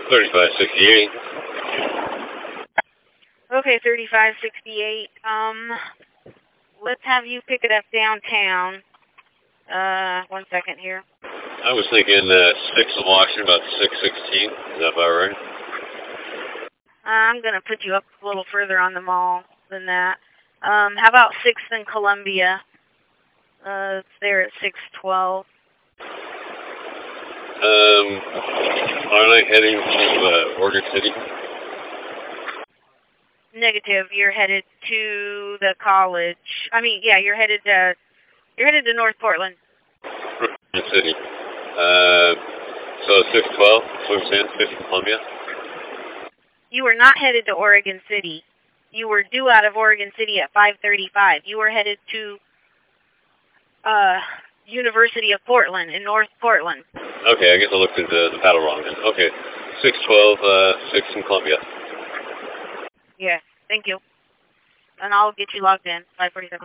3568. Okay, 3568. Let's have you pick it up downtown. 1 second here. I was thinking 6th of Washington, about 616. Is that about right? I'm going to put you up a little further on the mall than that. How about 6th and Columbia? It's there at 612. Aren't I heading to Oregon City? Negative. You're headed to the college. I mean, yeah, you're headed to North Portland. Oregon City. So 612. That's what I'm saying. 6th and Columbia. You were not headed to Oregon City. You were due out of Oregon City at 5:35. You were headed to University of Portland in North Portland. Okay, I guess I looked at the paddle wrong then. Okay, 612, 6th and Columbia. Yeah, thank you. And I'll get you logged in, 5:47.